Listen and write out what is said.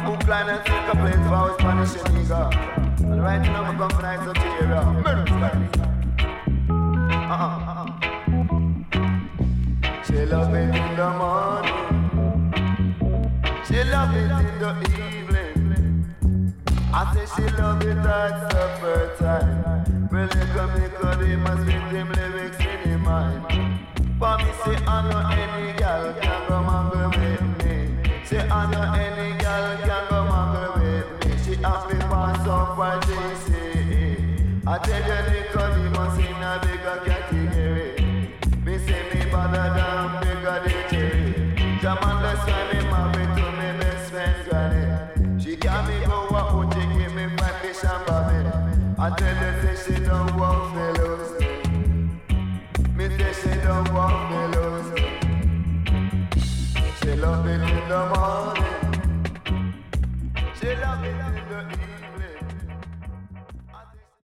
book line and take a place for our Spanish nigga. And right now I'm coming nice up to area. She love it in the morning. She love it in the evening. I say she love it at supper time. Well, you come because they must with them lyrics in his mind. For me, say I know any girl can go mangle with me. Say I know any girl can go mangle with me. She happy pass up for JC. I tell you Nicodemus in a bigger category. Me say me better than bigger than Jerry. Jaman that's why me married to me best friend Granny. She got me go up, she give me five fish and babby. I tell her say she don't want fellows. Me say she don't want fellows. She love it in the morning. She love it in the evening.